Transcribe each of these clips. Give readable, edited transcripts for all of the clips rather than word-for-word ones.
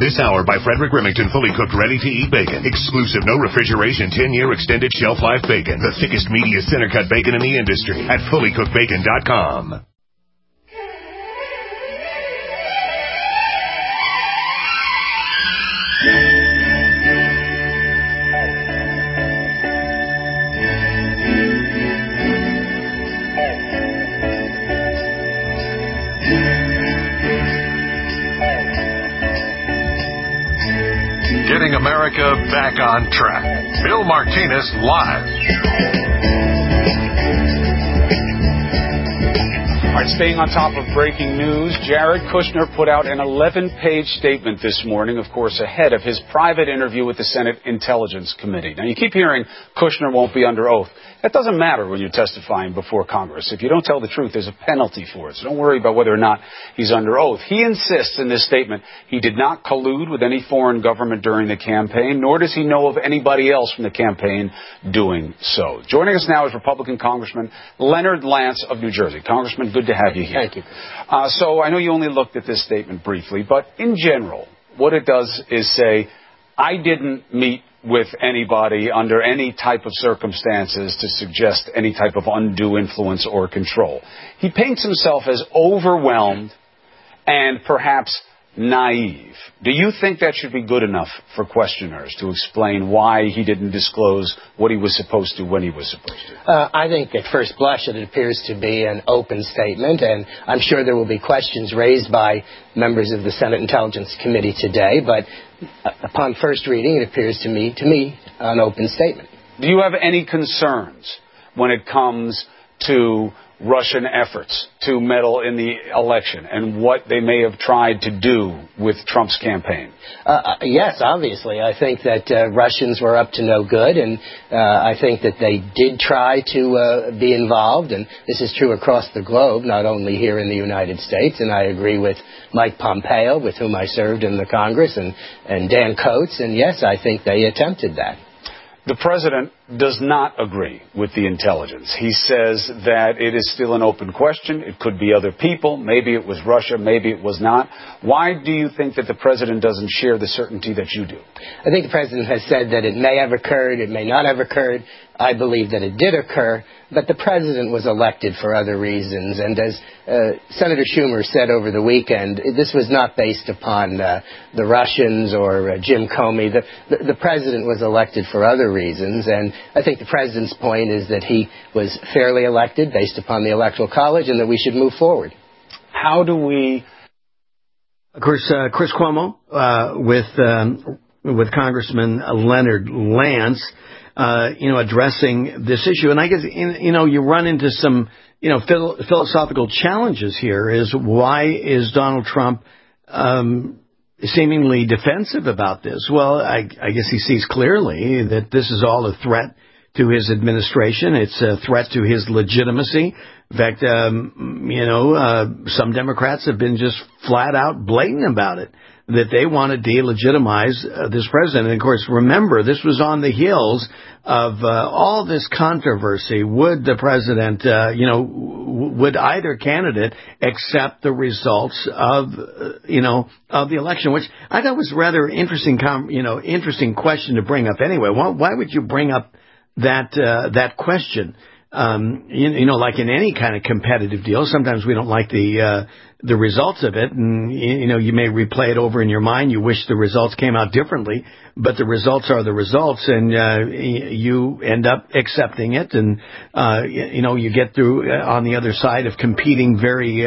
This hour by Frederick Remington, fully cooked, ready-to-eat bacon. Exclusive, no refrigeration, 10-year extended shelf life bacon. The thickest, meatiest, center-cut bacon in the industry at fullycookedbacon.com. Getting America back on track. Bill Martinez live. All right, staying on top of breaking news, Jared Kushner put out an 11-page statement this morning, of course, ahead of his private interview with the Senate Intelligence Committee. Now, you keep hearing Kushner won't be under oath. That doesn't matter when you're testifying before Congress. If you don't tell the truth, there's a penalty for it. So don't worry about whether or not he's under oath. He insists in this statement he did not collude with any foreign government during the campaign, nor does he know of anybody else from the campaign doing so. Joining us now is Republican Congressman Leonard Lance of New Jersey. Congressman, good to have you here. Thank you. So I know you only looked at this statement briefly, but in general, what it does is say, I didn't meet with anybody under any type of circumstances to suggest any type of undue influence or control. He paints himself as overwhelmed and perhaps naive. Do you think that should be good enough for questioners to explain why he didn't disclose what he was supposed to when he was supposed to? I think at first blush it appears to be an open statement, and I'm sure there will be questions raised by members of the Senate Intelligence Committee today, but upon first reading it appears to me an open statement. Do you have any concerns when it comes to Russian efforts to meddle in the election and what they may have tried to do with Trump's campaign? Yes, obviously. I think that Russians were up to no good, and I think that they did try to be involved, and this is true across the globe, not only here in the United States, and I agree with Mike Pompeo, with whom I served in the Congress, and Dan Coates, and yes, I think they attempted that. The president does not agree with the intelligence. He says that it is still an open question. It could be other people. Maybe it was Russia. Maybe it was not. Why do you think that the president doesn't share the certainty that you do? I think the president has said that it may have occurred, it may not have occurred. I believe that it did occur, but the president was elected for other reasons. And as Senator Schumer said over the weekend, this was not based upon the Russians or Jim Comey. The president was elected for other reasons, and I think the president's point is that he was fairly elected based upon the Electoral College and that we should move forward. How do we... Of course, Chris Cuomo with Congressman Leonard Lance, addressing this issue. And I guess, you run into some, philosophical challenges here. Is why is Donald Trump seemingly defensive about this? Well, I guess he sees clearly that this is all a threat to his administration. It's a threat to his legitimacy. In fact, some Democrats have been just flat out blatant about it, that they want to delegitimize this president. And, of course, remember, this was on the heels of all this controversy. Would the president, would either candidate accept the results of the election, which I thought was a rather interesting question to bring up anyway. Why would you bring up that question? Like in any kind of competitive deal, sometimes we don't like the results of it, and you may replay it over in your mind. You wish the results came out differently, but the results are the results, and you end up accepting it, and you get through on the other side of competing very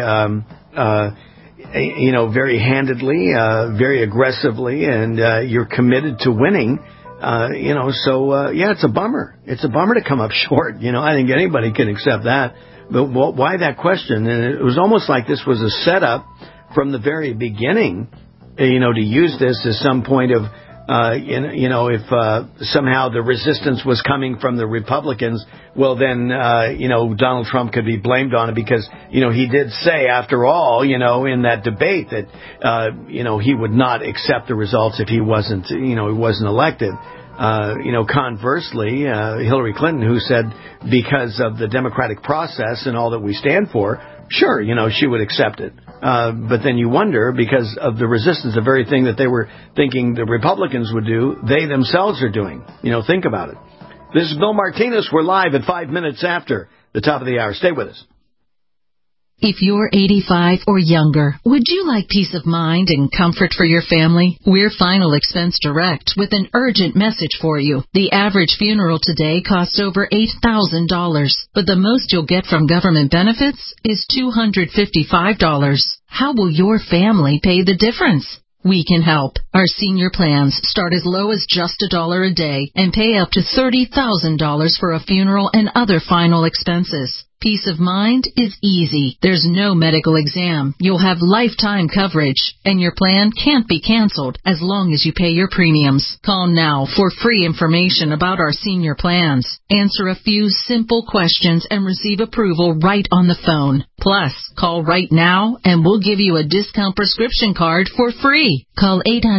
very handedly, very aggressively, and you're committed to winning. It's a bummer. It's a bummer to come up short. I think anybody can accept that. But why that question? And it was almost like this was a setup from the very beginning, to use this as some point of, if somehow the resistance was coming from the Republicans, well, then, Donald Trump could be blamed on it because, he did say, after all, in that debate that, he would not accept the results if he wasn't elected. Conversely, Hillary Clinton, who said because of the democratic process and all that we stand for, Sure, she would accept it. But then you wonder, because of the resistance, the very thing that they were thinking the Republicans would do, they themselves are doing. Think about it. This is Bill Martinez. We're live at 5 minutes after the top of the hour. Stay with us. If you're 85 or younger, would you like peace of mind and comfort for your family? We're Final Expense Direct with an urgent message for you. The average funeral today costs over $8,000, but the most you'll get from government benefits is $255. How will your family pay the difference? We can help. Our senior plans start as low as just $1 a day and pay up to $30,000 for a funeral and other final expenses. Peace of mind is easy. There's no medical exam. You'll have lifetime coverage, and your plan can't be canceled as long as you pay your premiums. Call now for free information about our senior plans. Answer a few simple questions and receive approval right on the phone. Plus, call right now and we'll give you a discount prescription card for free. Call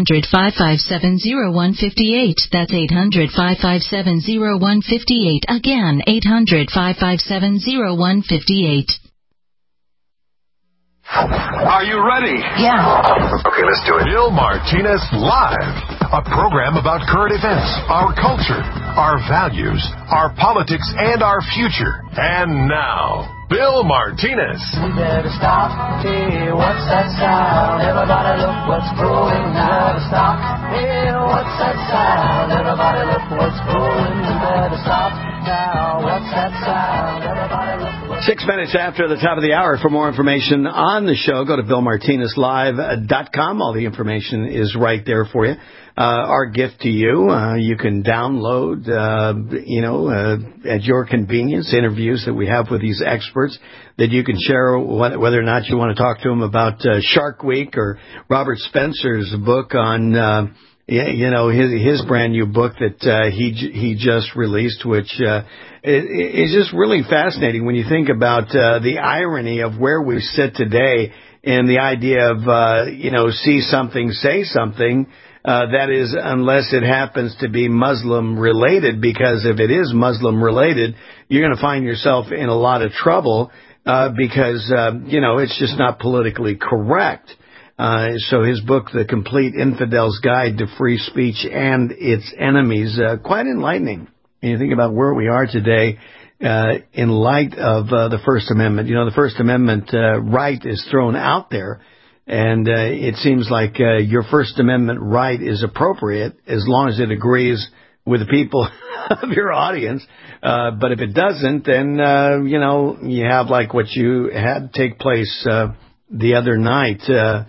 800-557-0158. That's 800-557-0158. Again, 800-557-0158. Are you ready? Yeah. Okay, let's do it. Bill Martinez Live, a program about current events, our culture, our values, our politics, and our future. And now, Bill Martinez. We better stop. Hey, what's that sound? Everybody look what's brewing. We better stop. Hey, what's that sound? Everybody look what's brewing. We better stop now. What's that sound? Everybody look what's 6 minutes after the top of the hour. For more information on the show, go to BillMartinezLive.com. All the information is right there for you. Our gift to you, you can download, at your convenience, interviews that we have with these experts that you can share whether or not you want to talk to them about Shark Week or Robert Spencer's book on, his brand new book that he just released, which is just really fascinating when you think about the irony of where we sit today and the idea of, see something, say something. That is, unless it happens to be Muslim related, because if it is Muslim related, you're going to find yourself in a lot of trouble because, it's just not politically correct. So his book, The Complete Infidel's Guide to Free Speech and Its Enemies, quite enlightening. And you think about where we are today in light of the First Amendment. The First Amendment right is thrown out there. And it seems like your First Amendment right is appropriate as long as it agrees with the people of your audience. But if it doesn't, then, you have like what you had take place the other night,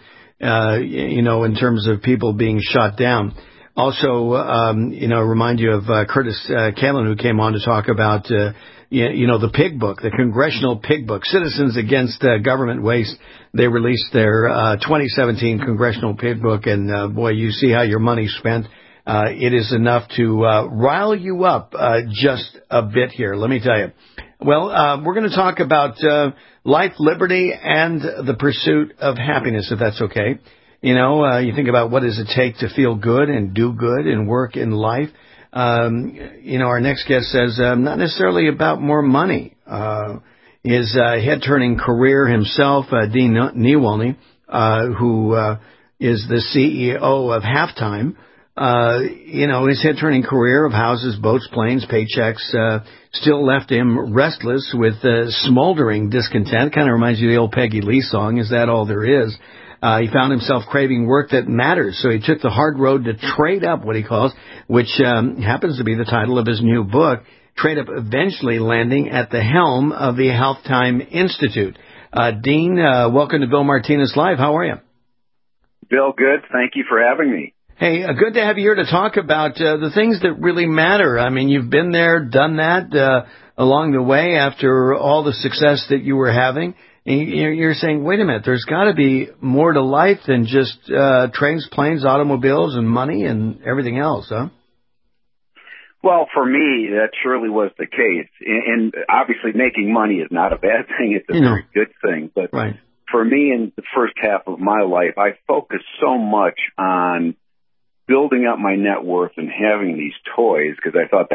in terms of people being shot down. Also, remind you of Curtis Kalin, who came on to talk about, the Pig Book, the Congressional Pig Book, Citizens Against Government Waste. They released their 2017 Congressional Pig Book, and boy, you see how your money's spent. It is enough to rile you up just a bit here, let me tell you. Well, we're going to talk about life, liberty, and the pursuit of happiness, if that's okay. You think about what does it take to feel good and do good and work in life. Our next guest says not necessarily about more money. His head-turning career himself, Dean Niewolny, who is the CEO of Halftime, his head-turning career of houses, boats, planes, paychecks, still left him restless with smoldering discontent. Kind of reminds you of the old Peggy Lee song, Is That All There Is? He found himself craving work that matters, so he took the hard road to trade up, what he calls, which happens to be the title of his new book, Trade Up, eventually landing at the helm of the Halftime Institute. Dean, welcome to Bill Martinez Live. How are you? Bill, good. Thank you for having me. Hey, good to have you here to talk about the things that really matter. I mean, you've been there, done that along the way after all the success that you were having. And you're saying, wait a minute, there's got to be more to life than just trains, planes, automobiles, and money and everything else, huh? Well, for me, that surely was the case. And obviously making money is not a bad thing. It's a very good thing. But right. For me, in the first half of my life, I focused so much on building up my net worth and having these toys because I thought that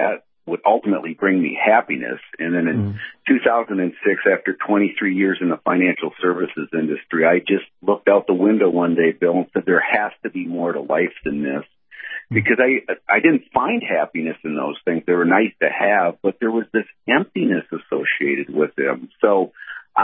would ultimately bring me happiness. And then in 2006, after 23 years in the financial services industry, I just looked out the window one day, Bill, and said, there has to be more to life than this. Because I didn't find happiness in those things. They were nice to have, but there was this emptiness associated with them. So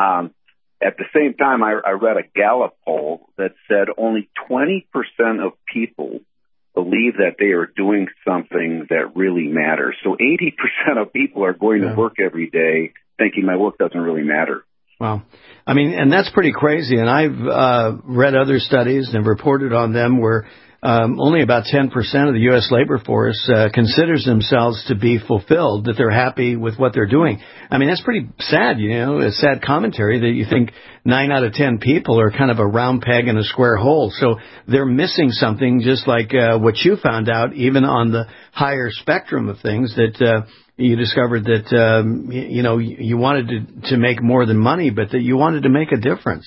at the same time, I read a Gallup poll that said only 20% of people believe that they are doing something that really matters. So 80% of people are going to work every day thinking my work doesn't really matter. Wow. I mean, and that's pretty crazy. And I've read other studies and reported on them where only about 10% of the U.S. labor force considers themselves to be fulfilled, that they're happy with what they're doing. I mean, that's pretty sad, a sad commentary that you think 9 out of 10 people are kind of a round peg in a square hole. So they're missing something, just like what you found out, even on the higher spectrum of things, that you discovered that, you wanted to make more than money, but that you wanted to make a difference.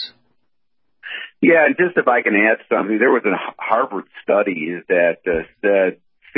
Yeah, and just if I can add something, there was a Harvard study that said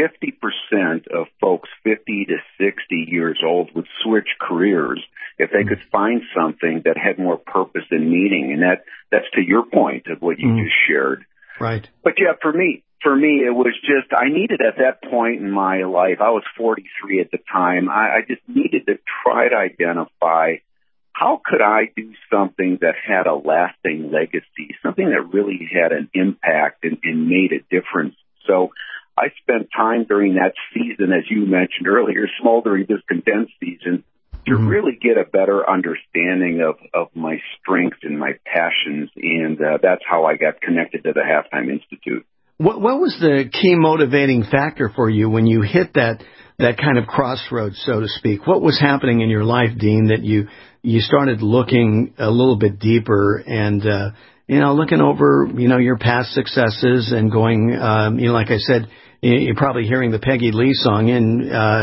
50% of folks 50 to 60 years old would switch careers if they could find something that had more purpose and meaning. And that's to your point of what you just shared. Right. But yeah, for me, it was just, I needed at that point in my life, I was 43 at the time, I just needed to try to identify how could I do something that had a lasting legacy, something that really had an impact and made a difference. So I spent time during that season, as you mentioned earlier, smoldering discontent season, to really get a better understanding of my strengths and my passions. And that's how I got connected to the Halftime Institute. What was the key motivating factor for you when you hit that kind of crossroads, so to speak? What was happening in your life, Dean, that you started looking a little bit deeper and, looking over, your past successes and going, like I said, you're probably hearing the Peggy Lee song in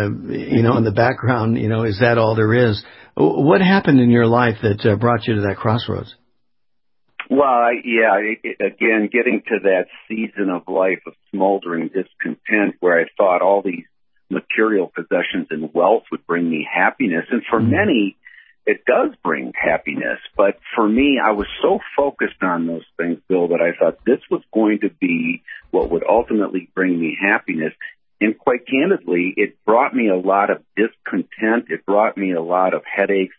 the background, is that all there is? What happened in your life that brought you to that crossroads? Well, again, getting to that season of life of smoldering discontent where I thought all these material possessions and wealth would bring me happiness. And for many, it does bring happiness. But for me, I was so focused on those things, Bill, that I thought this was going to be what would ultimately bring me happiness. And quite candidly, it brought me a lot of discontent. It brought me a lot of headaches.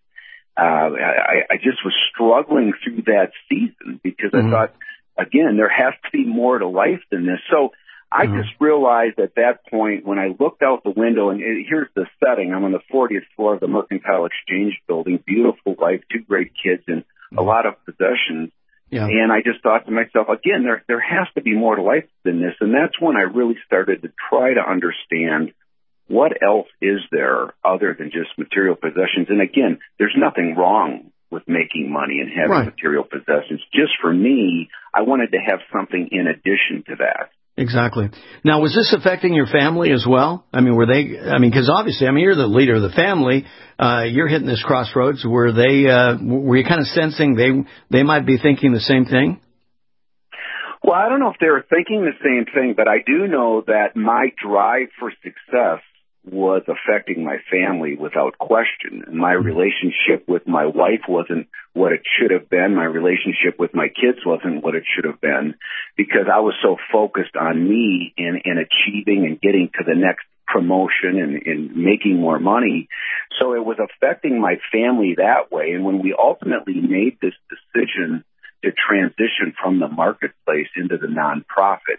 I just was struggling through that season because I thought, again, there has to be more to life than this. So I just realized at that point when I looked out the window, and here's the setting. I'm on the 40th floor of the Mercantile Exchange building, beautiful wife, 2 great kids, and a lot of possessions. Yeah. And I just thought to myself, again, there has to be more to life than this. And that's when I really started to try to understand what else is there other than just material possessions. And again, there's nothing wrong with making money and having material possessions. Just for me, I wanted to have something in addition to that. Exactly. Now, was this affecting your family as well? I mean, because obviously, you're the leader of the family. You're hitting this crossroads. Were you kind of sensing they might be thinking the same thing? Well, I don't know if they were thinking the same thing, but I do know that my drive for success was affecting my family without question. My relationship with my wife wasn't what it should have been. My relationship with my kids wasn't what it should have been because I was so focused on me and achieving and getting to the next promotion and making more money. So it was affecting my family that way. And when we ultimately made this decision to transition from the marketplace into the nonprofit,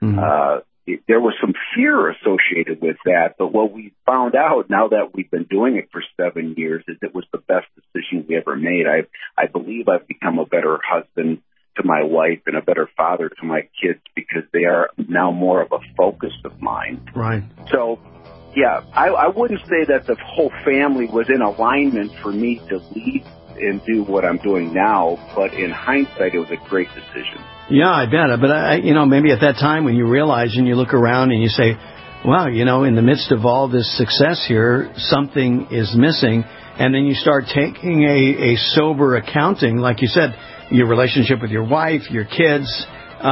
there was some fear associated with that, but what we found out now that we've been doing it for 7 years is it was the best decision we ever made. I believe I've become a better husband to my wife and a better father to my kids because they are now more of a focus of mine. Right. So, yeah, I wouldn't say that the whole family was in alignment for me to leave and do what I'm doing now, but in hindsight, it was a great decision. Yeah, I bet. But, maybe at that time when you realize and you look around and you say, wow, in the midst of all this success here, something is missing. And then you start taking a sober accounting, like you said, your relationship with your wife, your kids.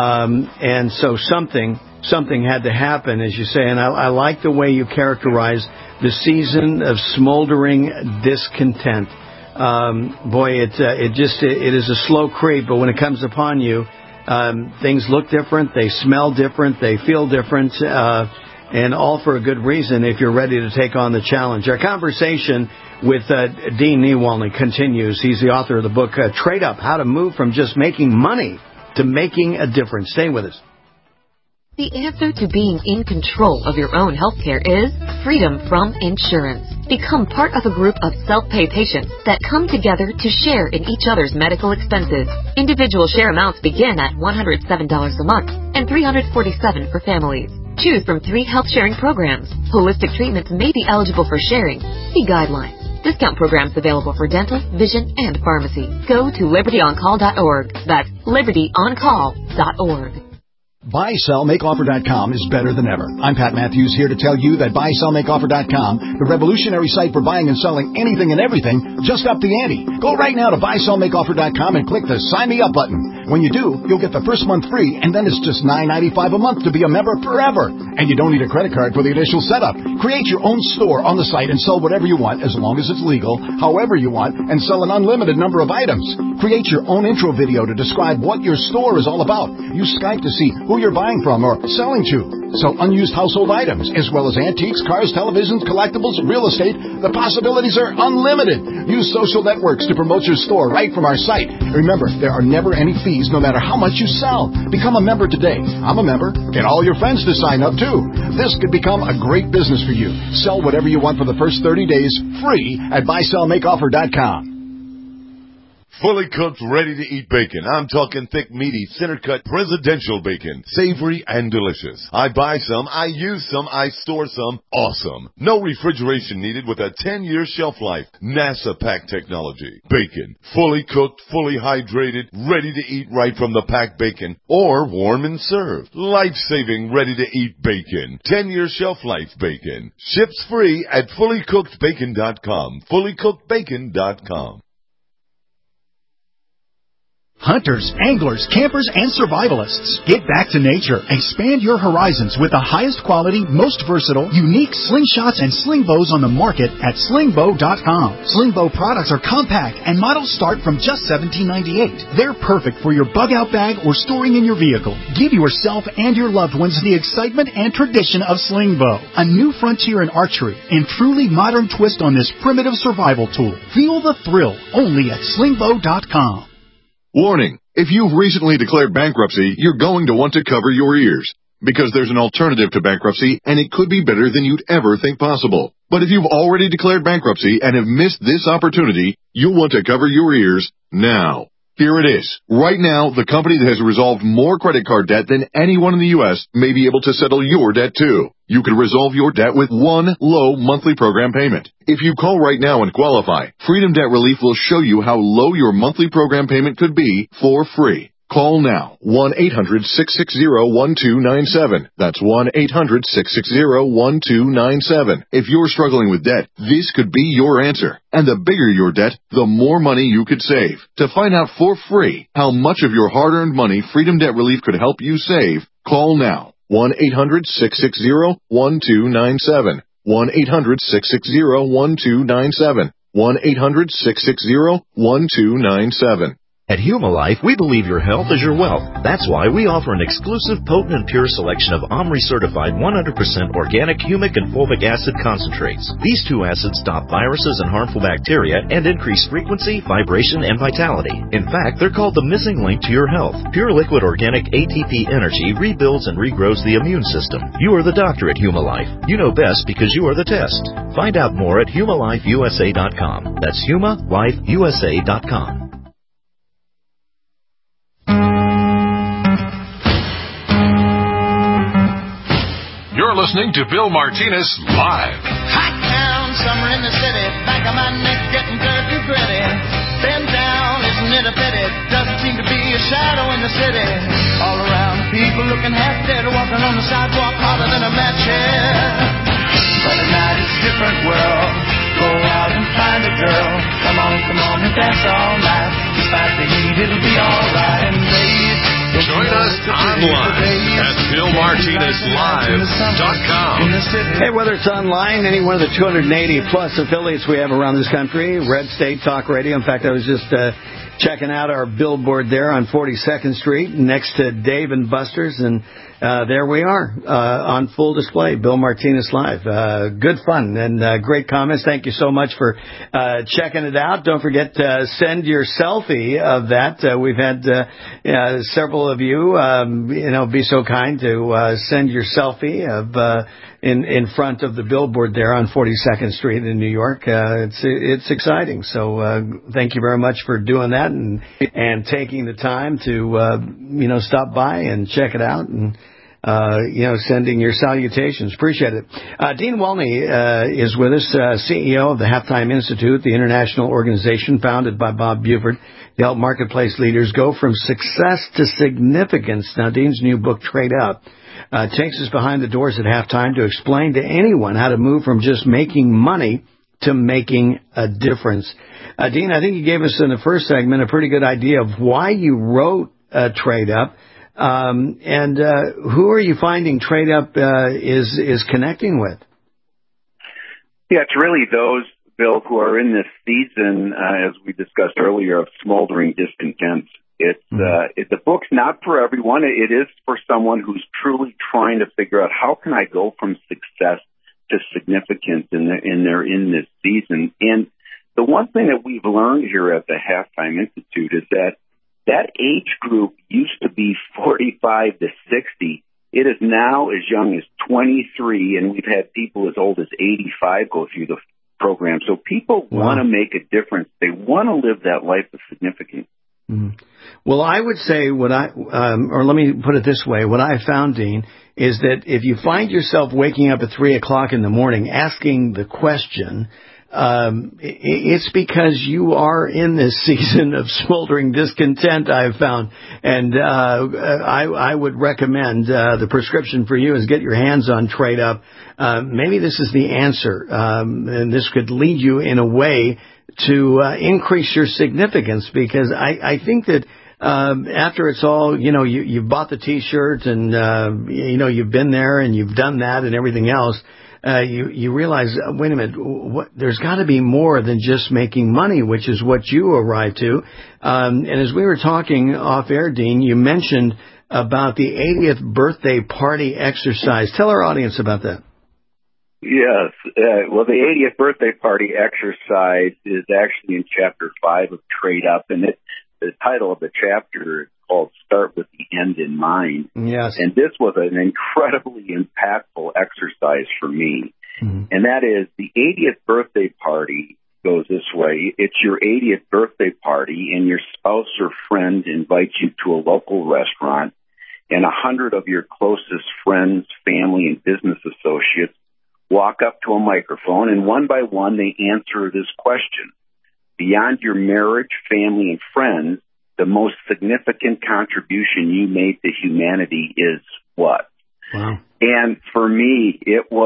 And so something had to happen, as you say. And I like the way you characterize the season of smoldering discontent. It is a slow creep, but when it comes upon you, things look different, they smell different, they feel different, and all for a good reason if you're ready to take on the challenge. Our conversation with Dean Niewolny continues. He's the author of the book, Trade Up, How to Move from Just Making Money to Making a Difference. Stay with us. The answer to being in control of your own healthcare is freedom from insurance. Become part of a group of self-pay patients that come together to share in each other's medical expenses. Individual share amounts begin at $107 a month and $347 for families. Choose from 3 health-sharing programs. Holistic treatments may be eligible for sharing. See guidelines. Discount programs available for dental, vision, and pharmacy. Go to libertyoncall.org. That's libertyoncall.org. BuySellMakeOffer.com is better than ever. I'm Pat Matthews here to tell you that BuySellMakeOffer.com, the revolutionary site for buying and selling anything and everything, just upped the ante. Go right now to BuySellMakeOffer.com and click the Sign Me Up button. When you do, you'll get the first month free, and then it's just $9.95 a month to be a member forever. And you don't need a credit card for the initial setup. Create your own store on the site and sell whatever you want, as long as it's legal, however you want, and sell an unlimited number of items. Create your own intro video to describe what your store is all about. Use Skype to see who you're buying from or selling to. Sell unused household items, as well as antiques, cars, televisions, collectibles, real estate. The possibilities are unlimited. Use social networks to promote your store right from our site. Remember, there are never any fees, no matter how much you sell. Become a member today. I'm a member. Get all your friends to sign up, too. This could become a great business for you. Sell whatever you want for the first 30 days, free at BuySellMakeOffer.com. Fully cooked, ready-to-eat bacon. I'm talking thick, meaty, center-cut presidential bacon. Savory and delicious. I buy some, I use some, I store some. Awesome. No refrigeration needed with a 10-year shelf life. NASA pack technology. Bacon. Fully cooked, fully hydrated, ready to eat right from the packed bacon. Or warm and served. Life-saving, ready-to-eat bacon. 10-year shelf life bacon. Ships free at fullycookedbacon.com. Fullycookedbacon.com. Hunters, anglers, campers, and survivalists. Get back to nature. Expand your horizons with the highest quality, most versatile, unique slingshots and sling bows on the market at slingbow.com. Slingbow products are compact and models start from just $17.98. They're perfect for your bug-out bag or storing in your vehicle. Give yourself and your loved ones the excitement and tradition of Slingbow, a new frontier in archery and truly modern twist on this primitive survival tool. Feel the thrill only at slingbow.com. Warning, if you've recently declared bankruptcy, you're going to want to cover your ears, because there's an alternative to bankruptcy, and it could be better than you'd ever think possible. But if you've already declared bankruptcy and have missed this opportunity, you'll want to cover your ears now. Here it is. Right now, the company that has resolved more credit card debt than anyone in the U.S. may be able to settle your debt too. You can resolve your debt with one low monthly program payment. If you call right now and qualify, Freedom Debt Relief will show you how low your monthly program payment could be for free. Call now, 1-800-660-1297. That's 1-800-660-1297. If you're struggling with debt, this could be your answer. And the bigger your debt, the more money you could save. To find out for free how much of your hard-earned money Freedom Debt Relief could help you save, call now, 1-800-660-1297. 1-800-660-1297. 1-800-660-1297. At Humalife, we believe your health is your wealth. That's why we offer an exclusive, potent, and pure selection of OMRI-certified 100% organic humic and fulvic acid concentrates. These two acids stop viruses and harmful bacteria and increase frequency, vibration, and vitality. In fact, they're called the missing link to your health. Pure liquid organic ATP energy rebuilds and regrows the immune system. You are the doctor at Humalife. You know best because you are the test. Find out more at humalifeusa.com. That's humalifeusa.com. You're listening to Bill Martinez Live. Hot town, summer in the city, back of my neck getting dirty gritty. Bend down, isn't it a pity? Doesn't seem to be a shadow in the city. All around, people looking half dead, walking on the sidewalk harder than a match head. But at night it's a different world. Go out and find a girl. Come on and dance all night. Despite the heat, it'll be alright. And babe, join us online at BillMartinezLive.com. Hey, whether it's online, any one of the 280-plus affiliates we have around this country, Red State Talk Radio. In fact, I was just checking out our billboard there on 42nd Street next to Dave & Buster's, and there we are on full display, Bill Martinez Live. Good fun and great comments. Thank you so much for checking it out. Don't forget to send your selfie of that. We've had several of you, be so kind to send your selfie of in front of the billboard there on 42nd Street in New York. It's exciting. So thank you very much for doing that and taking the time to stop by and check it out and sending your salutations. Appreciate it. Dean Welney is with us, CEO of the Halftime Institute, the international organization founded by Bob Buford to help marketplace leaders go from success to significance. Now, Dean's new book, Trade Up, takes us behind the doors at halftime to explain to anyone how to move from just making money to making a difference. Dean, I think you gave us in the first segment a pretty good idea of why you wrote Trade Up. And who are you finding Trade Up is connecting with? Yeah, it's really those, Bill, who are in this season, as we discussed earlier, of smoldering discontent. The book's not for everyone. It is for someone who's truly trying to figure out how can I go from success to significance in this season. And the one thing that we've learned here at the Halftime Institute is that age group used to be 45 to 60. It is now as young as 23, and we've had people as old as 85 go through the program. So people want to make a difference. They want to live that life of significance. Mm-hmm. Well, I would say or let me put it this way, what I found, Dean, is that if you find yourself waking up at 3 o'clock in the morning asking the question, it's because you are in this season of smoldering discontent, I've found. And I would recommend the prescription for you is get your hands on Trade Up. Maybe this is the answer, and this could lead you in a way to increase your significance, because I think that after it's all, you've bought the T-shirt and, you've been there and you've done that and everything else, you realize, wait a minute, there's got to be more than just making money, which is what you arrived to. And as we were talking off air, Dean, you mentioned about the 80th birthday party exercise. Tell our audience about that. Yes. Well, the 80th birthday party exercise is actually in Chapter 5 of Trade Up, and the title of the chapter is called Start with the End in Mind. Yes. And this was an incredibly impactful exercise for me. Mm-hmm. And that is, the 80th birthday party goes this way. It's your 80th birthday party, and your spouse or friend invites you to a local restaurant, and 100 of your closest friends, family, and business associates walk up to a microphone, and one by one they answer this question. Beyond your marriage, family, and friends, the most significant contribution you made to humanity is what? Wow. And for me,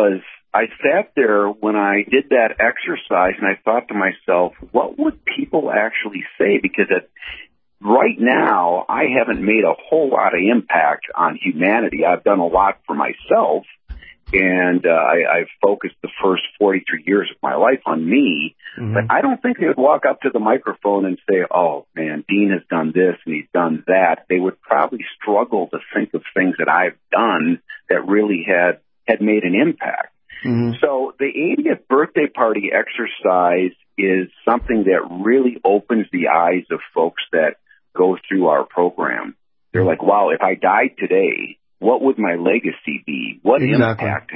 I sat there when I did that exercise and I thought to myself, what would people actually say? Because right now, I haven't made a whole lot of impact on humanity. I've done a lot for myself. And I've focused the first 43 years of my life on me. Mm-hmm. But I don't think they would walk up to the microphone and say, oh, man, Dean has done this and he's done that. They would probably struggle to think of things that I've done that really had made an impact. Mm-hmm. So the 80th birthday party exercise is something that really opens the eyes of folks that go through our program. They're like, wow, if I died today, what would my legacy be? What impact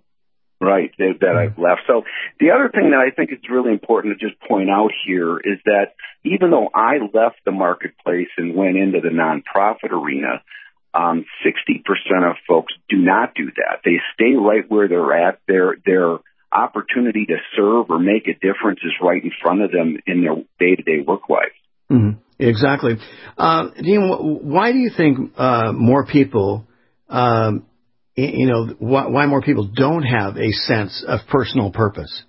that I've left? So the other thing that I think is really important to just point out here is that even though I left the marketplace and went into the nonprofit arena, 60% of folks do not do that. They stay right where they're at. Their opportunity to serve or make a difference is right in front of them in their day-to-day work life. Mm-hmm. Exactly. Dean, why do you think more people why more people don't have a sense of personal purpose?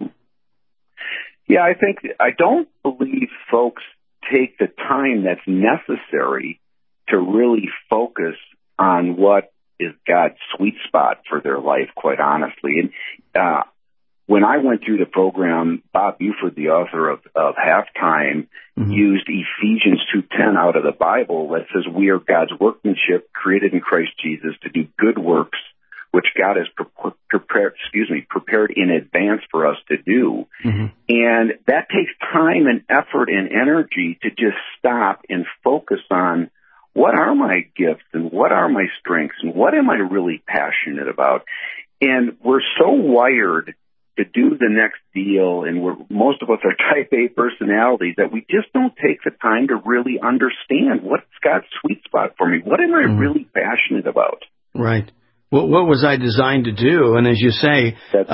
Yeah, I don't believe folks take the time that's necessary to really focus on what is God's sweet spot for their life, quite honestly. And when I went through the program, Bob Buford, the author of Halftime, used Ephesians 2:10 out of the Bible that says we are God's workmanship created in Christ Jesus to do good works, which God has prepared in advance for us to do. And that takes time and effort and energy to just stop and focus on what are my gifts and what are my strengths and what am I really passionate about. And we're so wired to do the next deal, and most of us are type A personalities, that we just don't take the time to really understand what's God's sweet spot for me. What am I really passionate about? Right. What was I designed to do? And as you say,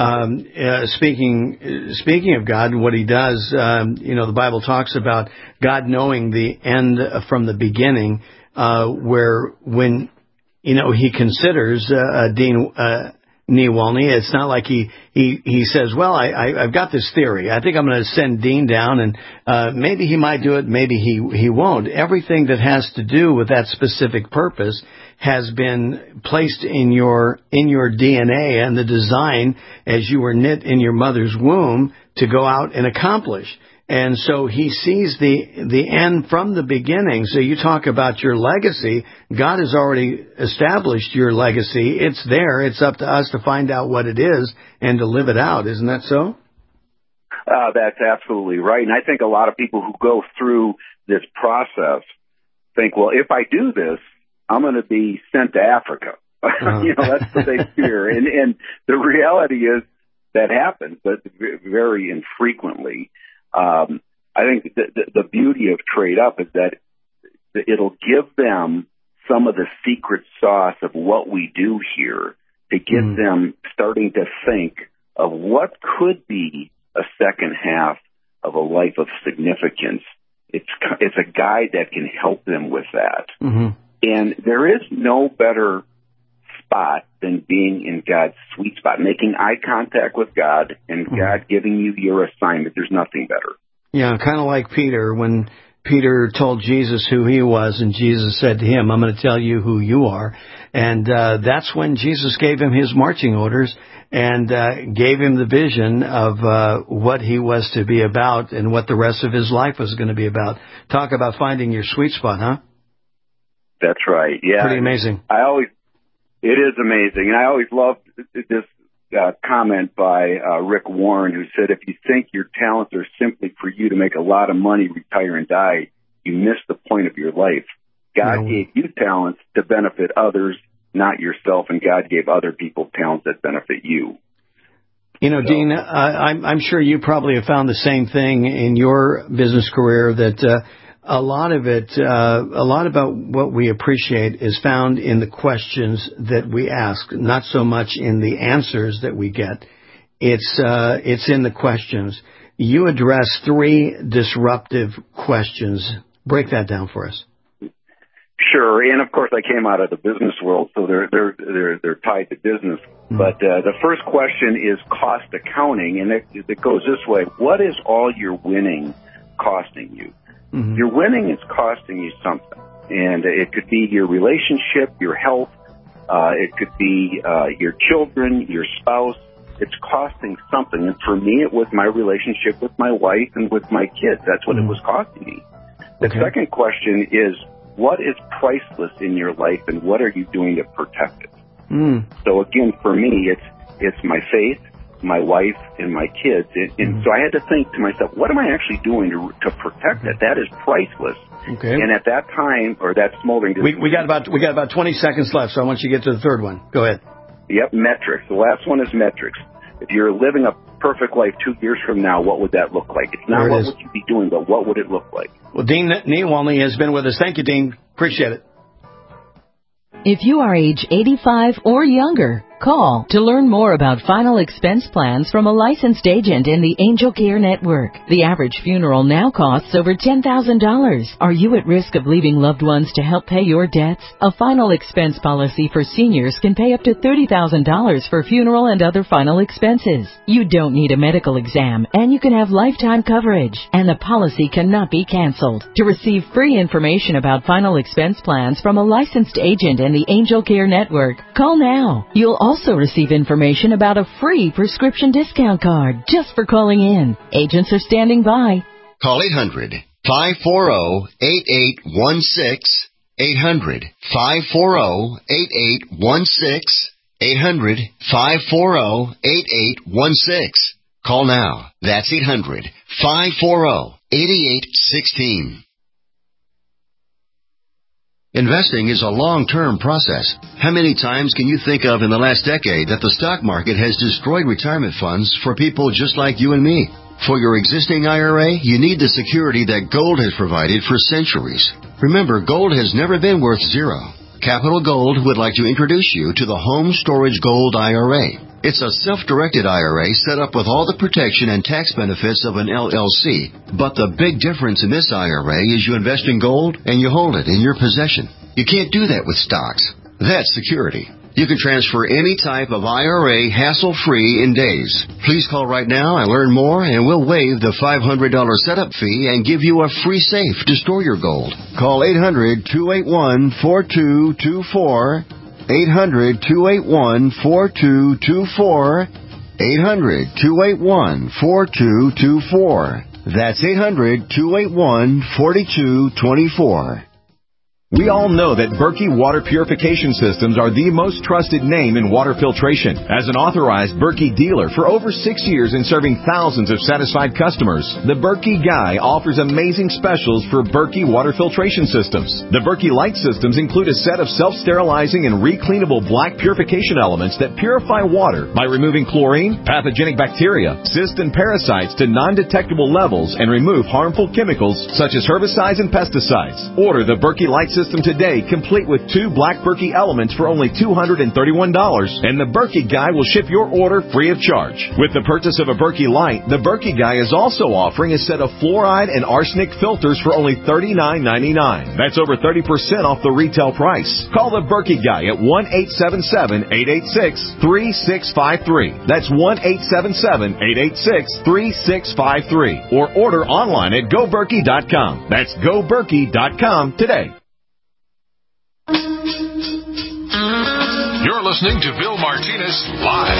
speaking of God and what He does, the Bible talks about God knowing the end from the beginning, where when He considers Dean Niewolny, it's not like he says, well, I've got this theory. I think I'm going to send Dean down, and maybe he might do it, maybe he won't. Everything that has to do with that specific purpose has been placed in your DNA and the design as you were knit in your mother's womb to go out and accomplish. And so He sees the end from the beginning. So you talk about your legacy. God has already established your legacy. It's there. It's up to us to find out what it is and to live it out. Isn't that so? That's absolutely right. And I think a lot of people who go through this process think, well, if I do this, I'm going to be sent to Africa. That's what they fear. And the reality is that happens, but very infrequently. I think the beauty of Trade Up is that it'll give them some of the secret sauce of what we do here to get them starting to think of what could be a second half of a life of significance. It's a guide that can help them with that. And there is no better spot than being in God's sweet spot, making eye contact with God and God giving you your assignment. There's nothing better. Yeah, kind of like Peter, when Peter told Jesus who he was, and Jesus said to him, I'm going to tell you who you are. And that's when Jesus gave him his marching orders and gave him the vision of what he was to be about and what the rest of his life was going to be about. Talk about finding your sweet spot, huh? That's right. Yeah. Pretty amazing. It is amazing. And I always loved this comment by Rick Warren, who said, if you think your talents are simply for you to make a lot of money, retire, and die, you miss the point of your life. God gave you talents to benefit others, not yourself, and God gave other people talents that benefit you. Dean, I'm sure you probably have found the same thing in your business career, that a lot about what we appreciate is found in the questions that we ask, not so much in the answers that we get. It's in the questions. You address 3 disruptive questions. Break that down for us. Sure, and of course I came out of the business world, so they're tied to business. But the first question is cost accounting, and it goes this way: what is all your winning costing you? Your winning is costing you something, and it could be your relationship, your health, it could be your children, your spouse. It's costing something, and for me, it was my relationship with my wife and with my kids. That's what it was costing me. The second question is, what is priceless in your life, and what are you doing to protect it? So again, for me, it's my faith, my wife, and my kids. And so I had to think to myself, what am I actually doing to protect it? That is priceless. Okay. And at that time, or that smoldering... We got about 20 seconds left, so I want you to get to the third one. Go ahead. Yep, metrics. The last one is metrics. If you're living a perfect life 2 years from now, what would that look like? It's not what would you be doing, but what would it look like? Well, Dean Niewolny has been with us. Thank you, Dean. Appreciate it. If you are age 85 or younger, Call to learn more about final expense plans from a licensed agent in the Angel Care Network. The average funeral now costs over $10,000. Are you at risk of leaving loved ones to help pay your debts? A final expense policy for seniors can pay up to $30,000 for funeral and other final expenses. You don't need a medical exam, and you can have lifetime coverage, and the policy cannot be canceled. To receive free information about final expense plans from a licensed agent in the Angel Care Network, call now. You'll also receive information about a free prescription discount card just for calling in. Agents are standing by. Call 800-540-8816. 800-540-8816. 800-540-8816. Call now. That's 800-540-8816. Investing is a long-term process. How many times can you think of in the last decade that the stock market has destroyed retirement funds for people just like you and me? For your existing IRA, you need the security that gold has provided for centuries. Remember, gold has never been worth zero. Capital Gold would like to introduce you to the Home Storage Gold IRA. It's a self-directed IRA set up with all the protection and tax benefits of an LLC. But the big difference in this IRA is you invest in gold and you hold it in your possession. You can't do that with stocks. That's security. You can transfer any type of IRA hassle-free in days. Please call right now and learn more, and we'll waive the $500 setup fee and give you a free safe to store your gold. Call 800-281-4224. 800-281-4224. 800-281-4224. That's 800-281-4224. We all know that Berkey Water Purification Systems are the most trusted name in water filtration. As an authorized Berkey dealer for over 6 years and serving thousands of satisfied customers, the Berkey Guy offers amazing specials for Berkey Water Filtration Systems. The Berkey Light Systems include a set of self-sterilizing and recleanable black purification elements that purify water by removing chlorine, pathogenic bacteria, cysts, and parasites to non-detectable levels and remove harmful chemicals such as herbicides and pesticides. Order the Berkey Light System today, complete with 2 black Berkey elements for only $231, and the Berkey Guy will ship your order free of charge. With the purchase of a Berkey Light, the Berkey Guy is also offering a set of fluoride and arsenic filters for only $39.99. That's over 30% off the retail price. Call the Berkey Guy at 1-877-886-3653. That's 1-877-886-3653. Or order online at GoBerkey.com. That's GoBerkey.com today. You're listening to Bill Martinez Live.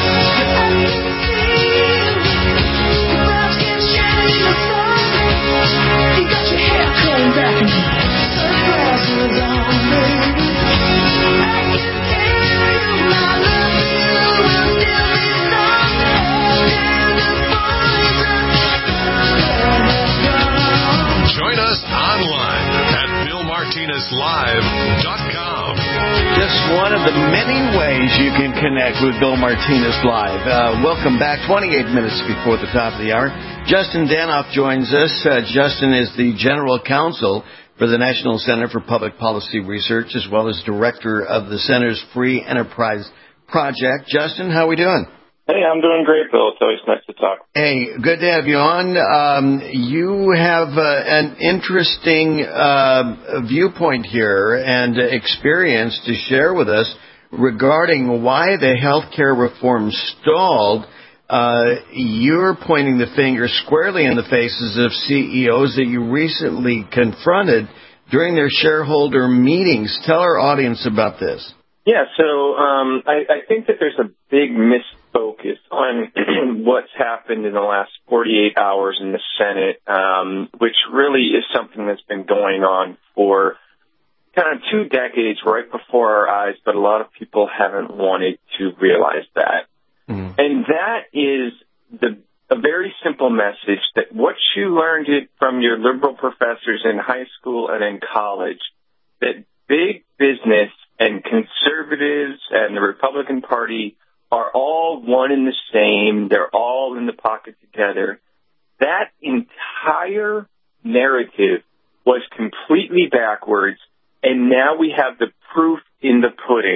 Join us online at BillMartinezLive.com. Just one of the many ways you can connect with Bill Martinez Live. Welcome back, 28 minutes before the top of the hour. Justin Danoff joins us. Justin is the General Counsel for the National Center for Public Policy Research, as well as Director of the Center's Free Enterprise Project. Justin, how are we doing? Hey, I'm doing great, Bill. It's always nice to talk. Hey, good to have you on. You have an interesting viewpoint here and experience to share with us regarding why the healthcare reform stalled. You're pointing the finger squarely in the faces of CEOs that you recently confronted during their shareholder meetings. Tell our audience about this. Yeah, so I think that there's a big misfocus on what's happened in the last 48 hours in the Senate, which really is something that's been going on for kind of 2 decades right before our eyes, but a lot of people haven't wanted to realize that. And that is a very simple message that what you learned it from your liberal professors in high school and in college, that big business and conservatives and the Republican Party are all one and the same. They're all in the pocket together. That entire narrative was completely backwards, and now we have the proof in the pudding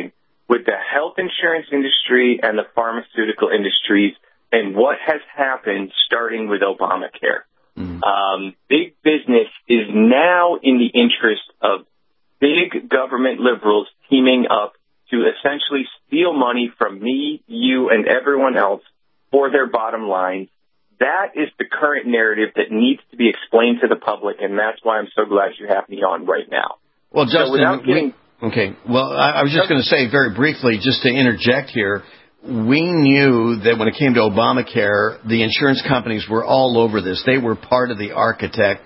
with the health insurance industry and the pharmaceutical industries and what has happened starting with Obamacare. Big business is now in the interest of big government liberals teaming up to essentially steal money from me, you, and everyone else for their bottom line. That is the current narrative that needs to be explained to the public, and that's why I'm so glad you have me on right now. Well, Justin, okay. Well, I was just going to say very briefly, just to interject here, we knew that when it came to Obamacare, the insurance companies were all over this. They were part of the architects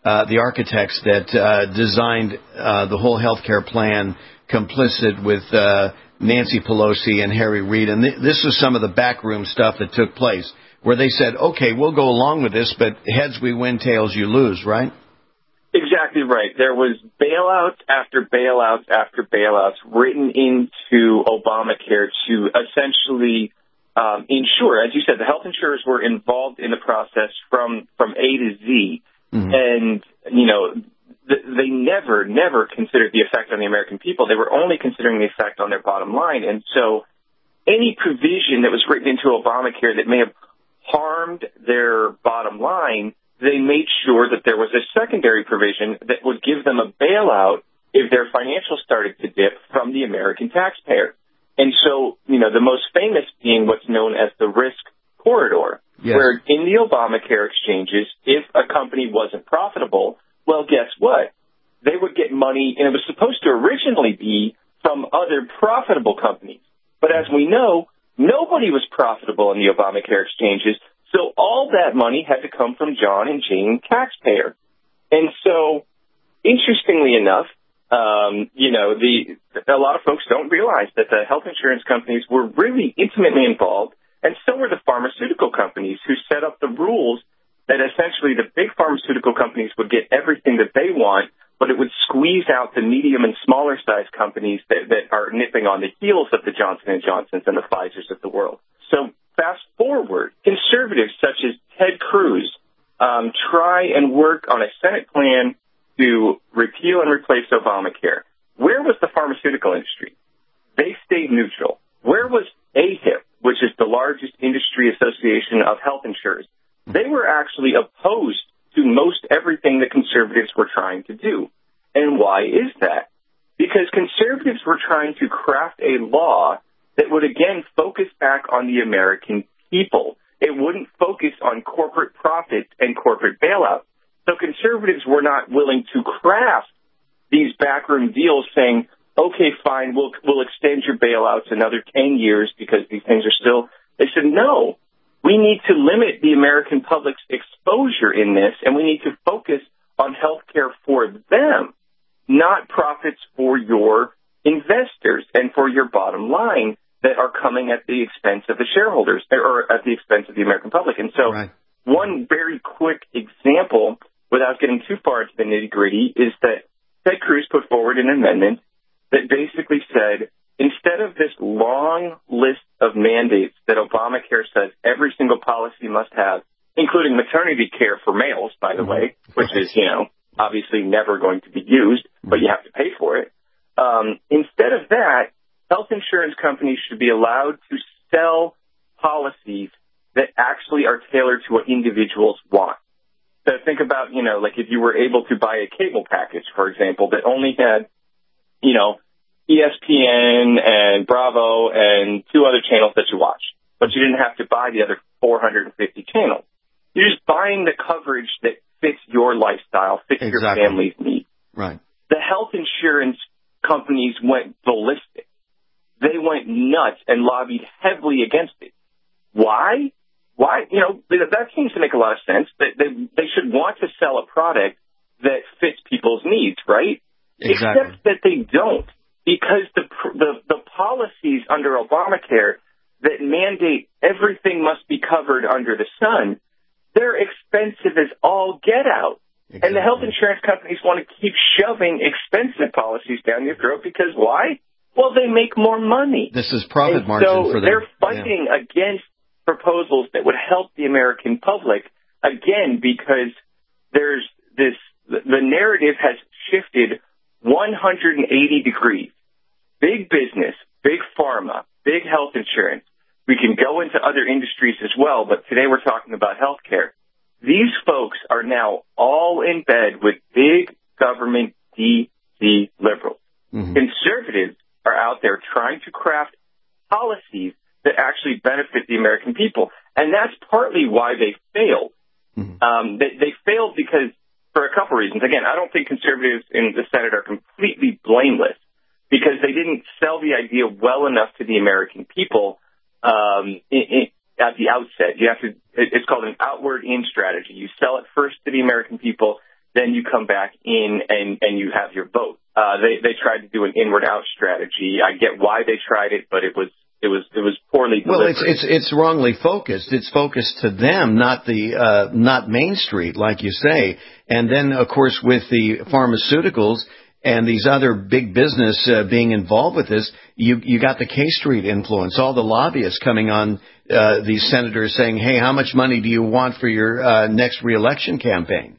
that designed the whole health care plan, complicit with Nancy Pelosi and Harry Reid. And this was some of the backroom stuff that took place, where they said, okay, we'll go along with this, but heads we win, tails you lose, right? Exactly right. There was bailouts after bailouts after bailouts written into Obamacare to essentially ensure, as you said, the health insurers were involved in the process from A to Z. And, you know, they never considered the effect on the American people. They were only considering the effect on their bottom line. And so any provision that was written into Obamacare that may have harmed their bottom line, they made sure that there was a secondary provision that would give them a bailout if their financials started to dip from the American taxpayer. And so, you know, the most famous being what's known as the risk corridor, where in the Obamacare exchanges, if a company wasn't profitable, well, guess what? They would get money, and it was supposed to originally be from other profitable companies. But as we know, nobody was profitable in the Obamacare exchanges, so all that money had to come from John and Jane taxpayer. And so, interestingly enough, you know, a lot of folks don't realize that the health insurance companies were really intimately involved, and so were the pharmaceutical companies who set up the rules that essentially the big pharmaceutical companies would get everything that they want, but it would squeeze out the medium and smaller sized companies that are nipping on the heels of the Johnson & Johnsons and the Pfizers of the world. So fast forward, conservatives such as Ted Cruz try and work on a Senate plan to repeal and replace Obamacare. Where was the pharmaceutical industry? They stayed neutral. Where was AHIP, which is the largest industry association of health insurers? They were actually opposed to most everything that conservatives were trying to do. And why is that? Because conservatives were trying to craft a law that would, again, focus back on the American people. It wouldn't focus on corporate profits and corporate bailouts. So conservatives were not willing to craft these backroom deals saying, okay, fine, we'll extend your bailouts another 10 years because these things are still... They said, no, we need to limit the American public's exposure in this, and we need to focus on health care for them, not profits for your investors and for your bottom line that are coming at the expense of the shareholders or at the expense of the American public. And so one very quick example, without getting too far into the nitty-gritty, is that Ted Cruz put forward an amendment that basically said, instead of this long list of mandates that Obamacare says every single policy must have, including maternity care for males, by the way, which is, you know, obviously never going to be used, but you have to pay for it. Instead of that, health insurance companies should be allowed to sell policies that actually are tailored to what individuals want. So think about, you know, like if you were able to buy a cable package, for example, that only had, you know, ESPN and Bravo and 2 other channels that you watch, but you didn't have to buy the other 450 channels. You're just buying the coverage that fits your lifestyle, fits your family's needs. Right. The health insurance companies went ballistic. They went nuts and lobbied heavily against it. Why? Why? You know, that seems to make a lot of sense. They should want to sell a product that fits people's needs, right? Except that they don't, because the policies under Obamacare that mandate everything must be covered under the sun, they're expensive as all get out. And the health insurance companies want to keep shoving expensive policies down your throat because why? Well, they make more money. This is profit margin for them. They're fighting against proposals that would help the American public, again, because there's this, the narrative has shifted 180 degrees. Big business, big pharma, big health insurance. We can go into other industries as well, but today we're talking about healthcare. These folks are now all in bed with big government DC liberals. Mm-hmm. Conservatives are out there trying to craft policies that actually benefit the American people. And that's partly why they failed. Mm-hmm. They failed because for a couple reasons. Again, I don't think conservatives in the Senate are completely blameless because they didn't sell the idea well enough to the American people at the outset. You have to. It's called an outward-in strategy. You sell it first to the American people, then you come back in and you have your vote. They tried to do an inward-out strategy. I get why they tried it, but it was poorly delivered. Well, it's wrongly focused. It's focused to them, not Main Street, like you say. And then, of course, with the pharmaceuticals and these other big business being involved with this, you got the K Street influence. All the lobbyists coming on these senators saying, "Hey, how much money do you want for your next reelection campaign?"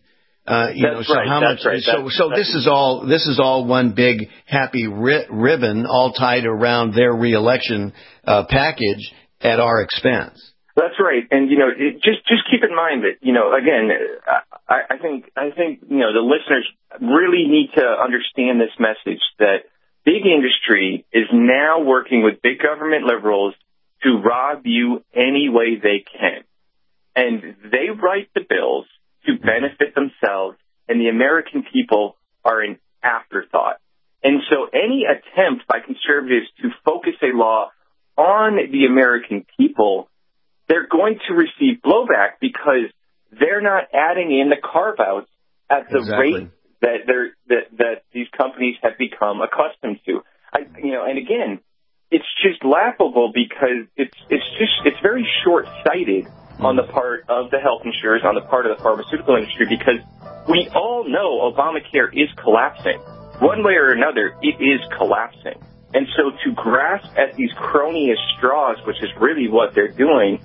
This is all one big happy ribbon, all tied around their reelection package at our expense. That's right, and just keep in mind that again, I think the listeners really need to understand this message that big industry is now working with big government liberals to rob you any way they can, and they write the bills to benefit themselves, and the American people are an afterthought. And so any attempt by conservatives to focus a law on the American people, they're going to receive blowback because they're not adding in the carve-outs at the rate that these companies have become accustomed to. And again, it's just laughable because it's very short-sighted on the part of the health insurers, on the part of the pharmaceutical industry, because we all know Obamacare is collapsing. One way or another, it is collapsing. And so to grasp at these cronyist straws, which is really what they're doing,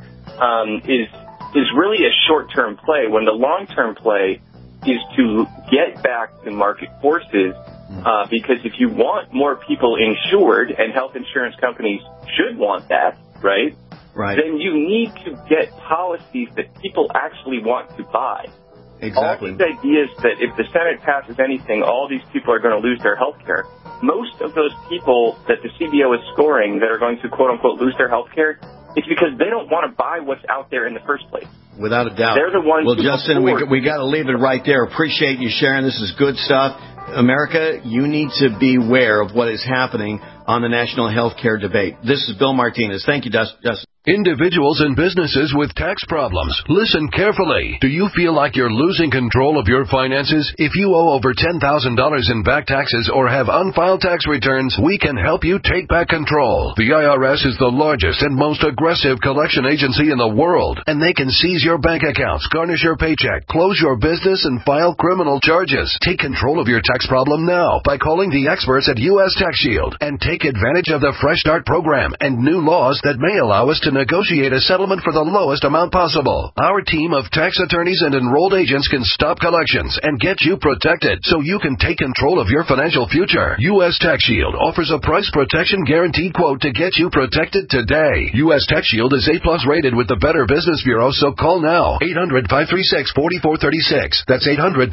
is really a short-term play, when the long-term play is to get back to market forces, because if you want more people insured, and health insurance companies should want that, right? Then you need to get policies that people actually want to buy. Exactly. All these ideas that if the Senate passes anything, all these people are going to lose their health care. Most of those people that the CBO is scoring that are going to, quote-unquote, lose their health care, it's because they don't want to buy what's out there in the first place. Without a doubt. They're the ones Well, Justin, we got to leave it right there. Appreciate you sharing. This is good stuff. America, you need to beware of what is happening on the national health care debate. This is Bill Martinez. Thank you, Justin. Individuals and businesses with tax problems, listen carefully. Do you feel like you're losing control of your finances? If you owe over $10,000 in back taxes or have unfiled tax returns, we can help you take back control. The IRS is the largest and most aggressive collection agency in the world, and they can seize your bank accounts, garnish your paycheck, close your business, and file criminal charges. Take control of your tax problem now by calling the experts at U.S. Tax Shield and take advantage of the Fresh Start program and new laws that may allow us to negotiate a settlement for the lowest amount possible. Our team of tax attorneys and enrolled agents can stop collections and get you protected so you can take control of your financial future. U.S. Tax Shield offers a price protection guaranteed quote to get you protected today. U.S. Tax Shield is A+ rated with the Better Business Bureau, so call now. 800-536-4436. That's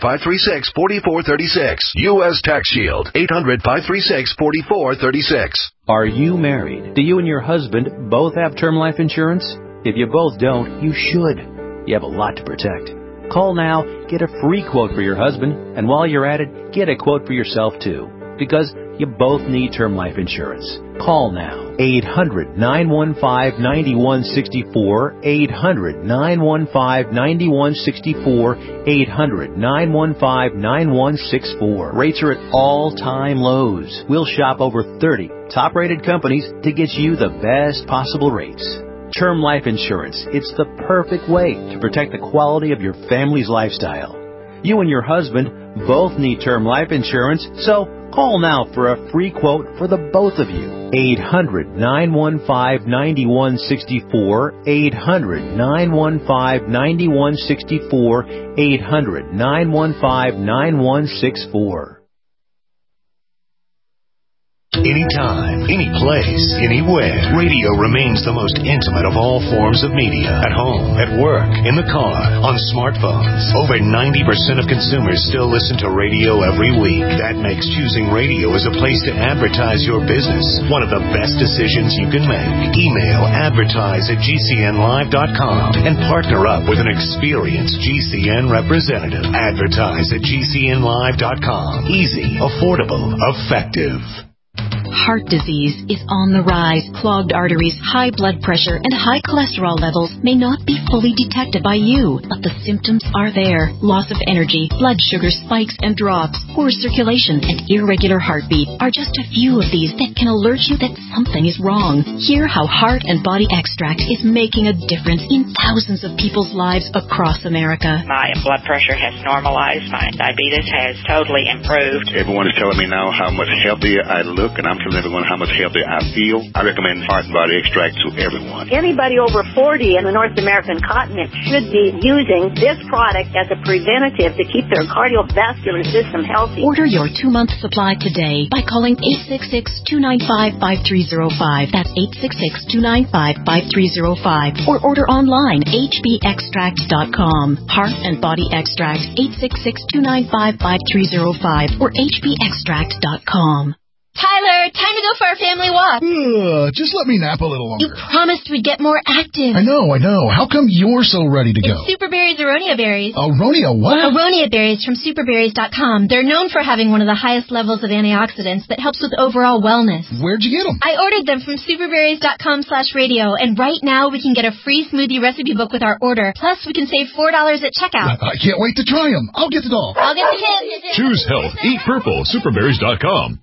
800-536-4436. U.S. Tax Shield. 800-536-4436. Are you married? Do you and your husband both have term life insurance? If you both don't, you should. You have a lot to protect. Call now, get a free quote for your husband, and while you're at it, get a quote for yourself too. Because you both need term life insurance. Call now. 800-915-9164. 800-915-9164. 800-915-9164. Rates are at all-time lows. We'll shop over 30 top-rated companies to get you the best possible rates. Term life insurance. It's the perfect way to protect the quality of your family's lifestyle. You and your husband both need term life insurance, so call now for a free quote for the both of you. 800-915-9164. 800-915-9164. 800-915-9164. anytime, any place, anywhere. Radio remains the most intimate of all forms of media. At home, at work, in the car, on smartphones. Over 90% of consumers still listen to radio every week. That makes choosing radio as a place to advertise your business one of the best decisions you can make. Email advertise@gcnlive.com and partner up with an experienced GCN representative. Advertise@gcnlive.com. Easy, affordable, effective. Heart disease is on the rise. Clogged arteries, high blood pressure, and high cholesterol levels may not be fully detected by you, but the symptoms are there. Loss of energy, blood sugar spikes and drops, poor circulation, and irregular heartbeat are just a few of these that can alert you that something is wrong. Hear how Heart and Body Extract is making a difference in thousands of people's lives across America. My blood pressure has normalized. My diabetes has totally improved. Everyone is telling me now how much healthier I look, and I'm telling everyone how much healthier I feel. I recommend Heart and Body Extract to everyone. Anybody over 40 in the North American continent should be using this product as a preventative to keep their cardiovascular system healthy. Order your 2-month supply today by calling 866-295-5305. That's 866-295-5305. Or order online, hbextract.com. Heart and Body Extract, 866-295-5305 or hbextract.com. Tyler, time to go for our family walk. Just let me nap a little longer. You promised we'd get more active. I know. How come you're so ready to go? It's Superberry's Aronia berries. Aronia what? Aronia berries from superberries.com. They're known for having one of the highest levels of antioxidants that helps with overall wellness. Where'd you get them? I ordered them from superberries.com/radio, and right now we can get a free smoothie recipe book with our order. Plus, we can save $4 at checkout. I can't wait to try them. I'll get the dog. I'll get the kids. Choose health. Eat purple. Superberries.com.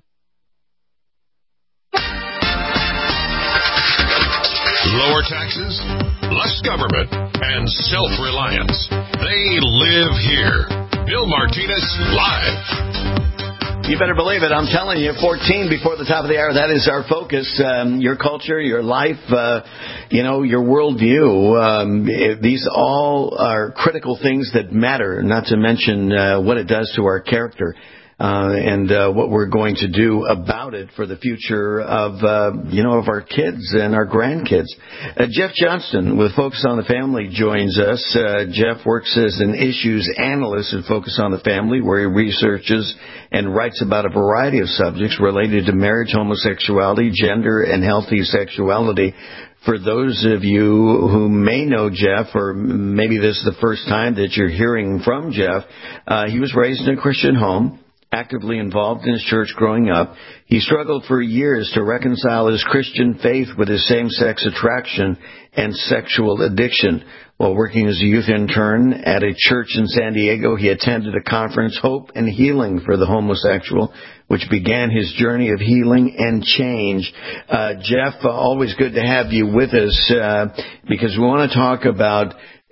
Lower taxes, less government, and self-reliance. They live here. Bill Martinez Live. You better believe it. I'm telling you, 14 before the top of the hour, that is our focus. Your culture, your life, your worldview. These all are critical things that matter, not to mention what it does to our character. And what we're going to do about it for the future of our kids and our grandkids. Jeff Johnston with Focus on the Family joins us. Jeff works as an issues analyst at Focus on the Family, where he researches and writes about a variety of subjects related to marriage, homosexuality, gender, and healthy sexuality. For those of you who may know Jeff, or maybe this is the first time that you're hearing from Jeff, he was raised in a Christian home, actively involved in his church growing up. He struggled for years to reconcile his Christian faith with his same-sex attraction and sexual addiction. While working as a youth intern at a church in San Diego, he attended a conference, Hope and Healing for the Homosexual, which began his journey of healing and change. Jeff, always good to have you with us because we want to talk about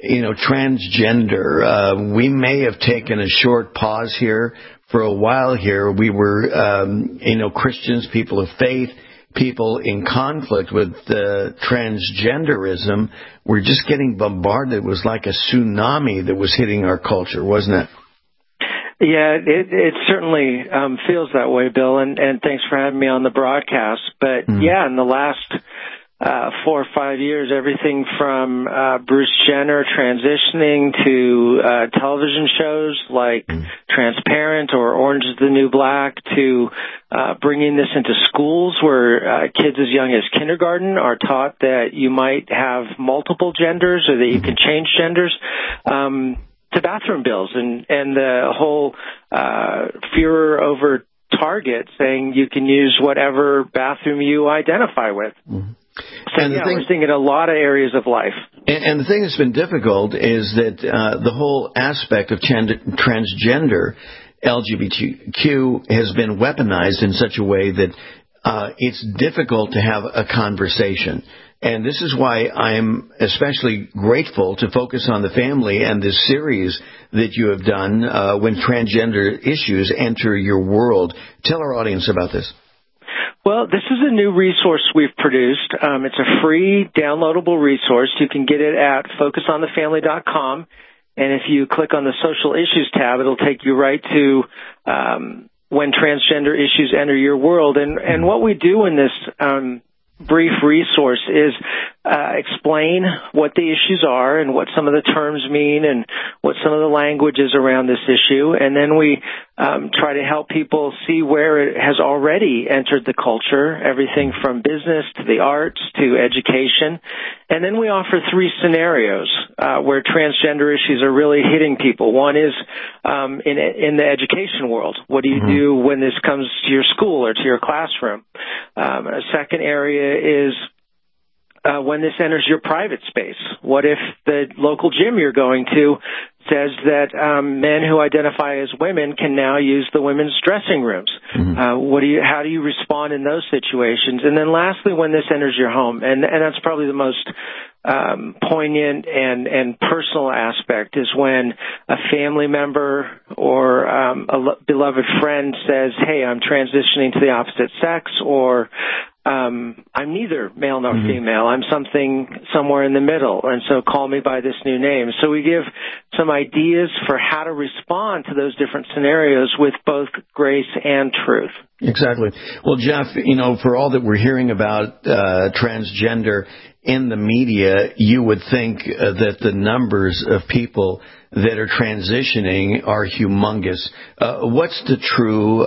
transgender. We may have taken a short pause here. For a while here, we were, Christians, people of faith, people in conflict with transgenderism. We're just getting bombarded. It was like a tsunami that was hitting our culture, wasn't it? Yeah, it certainly feels that way, Bill, and thanks for having me on the broadcast. But, yeah, in the last 4 or 5 years, everything from Bruce Jenner transitioning to television shows like Transparent or Orange is the New Black to bringing this into schools where kids as young as kindergarten are taught that you might have multiple genders or that you can change genders, to bathroom bills and the whole furor over Target saying you can use whatever bathroom you identify with. So, we're seeing it in a lot of areas of life. And the thing that's been difficult is that the whole aspect of transgender LGBTQ has been weaponized in such a way that it's difficult to have a conversation. And this is why I'm especially grateful to Focus on the Family and this series that you have done when transgender issues enter your world. Tell our audience about this. Well, this is a new resource we've produced. It's a free downloadable resource. You can get it at focusonthefamily.com. And if you click on the social issues tab, it'll take you right to when transgender issues enter your world. And what we do in this brief resource is explain what the issues are and what some of the terms mean and what some of the language is around this issue. And then we try to help people see where it has already entered the culture, everything from business to the arts to education. And then we offer 3 scenarios where transgender issues are really hitting people. One is in the education world. What do you do when this comes to your school or to your classroom? A second area is when this enters your private space. What if the local gym you're going to says that men who identify as women can now use the women's dressing rooms? How do you respond in those situations? And then lastly, when this enters your home, and that's probably the most poignant and personal aspect, is when a family member or a beloved friend says, hey, I'm transitioning to the opposite sex, or I'm neither male nor female. I'm something somewhere in the middle, and so call me by this new name. So we give some ideas for how to respond to those different scenarios with both grace and truth. Exactly. Well, Jeff, for all that we're hearing about transgender in the media, you would think that the numbers of people that are transitioning are humongous. What's the true,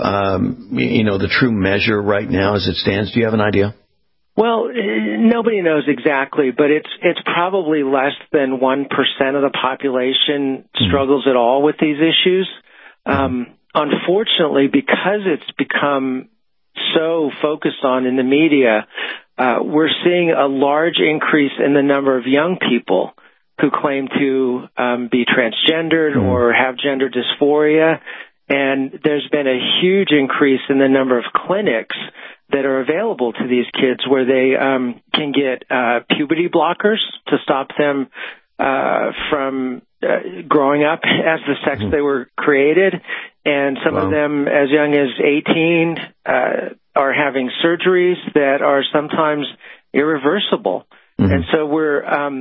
the true measure right now as it stands? Do you have an idea? Well, nobody knows exactly, but it's probably less than 1% of the population struggles at all with these issues. Unfortunately, because it's become so focused on in the media, we're seeing a large increase in the number of young people who claim to be transgendered or have gender dysphoria. And there's been a huge increase in the number of clinics that are available to these kids where they can get puberty blockers to stop them from growing up as the sex they were created. And some of them as young as 18 are having surgeries that are sometimes irreversible. And so we're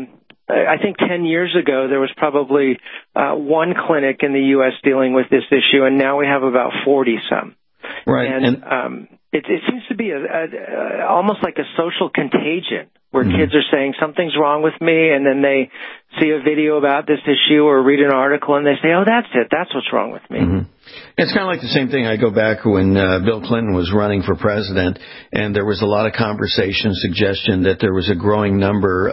I think 10 years ago, there was probably one clinic in the U.S. dealing with this issue, and now we have about 40-some. Right. And it seems to be almost like a social contagion where kids are saying something's wrong with me, and then they see a video about this issue or read an article, and they say, oh, that's it. That's what's wrong with me. It's kind of like the same thing. I go back when Bill Clinton was running for president, and there was a lot of conversation, suggestion that there was a growing number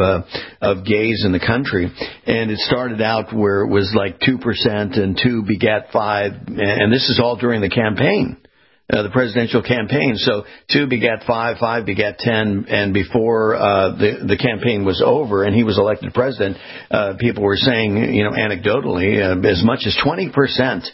of gays in the country. And it started out where it was like 2% and 2 begat 5, and this is all during the campaign. The presidential campaign. So 2 begat 5, 5 begat 10, and before the campaign was over and he was elected president, people were saying, anecdotally, as much as 20%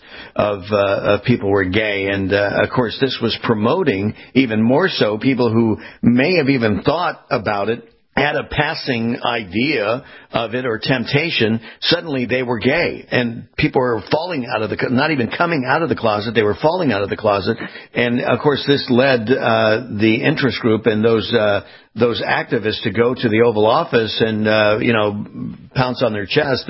of people were gay. And of course, this was promoting even more so people who may have even thought about it, had a passing idea of it or temptation, suddenly they were gay. And people were falling out of not even coming out of the closet, they were falling out of the closet. And, of course, this led the interest group and those activists to go to the Oval Office and, pounce on their chest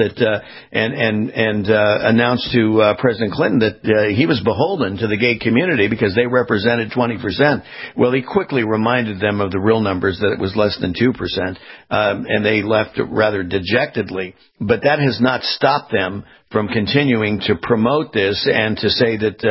and announce to President Clinton that he was beholden to the gay community because they represented 20%. Well, he quickly reminded them of the real numbers, that it was less than 2%, and they left rather dejectedly. But that has not stopped them from continuing to promote this and to say that,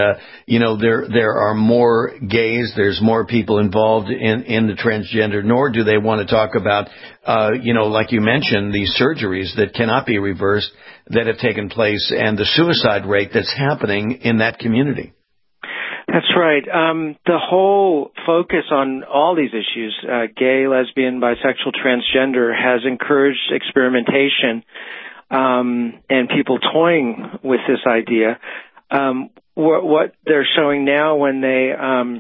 there are more gays, there's more people involved in the transgender, nor do they want to talk about, like you mentioned, these surgeries that cannot be reversed that have taken place and the suicide rate that's happening in that community. That's right. The whole focus on all these issues, gay, lesbian, bisexual, transgender, has encouraged experimentation and people toying with this idea. What they're showing now when they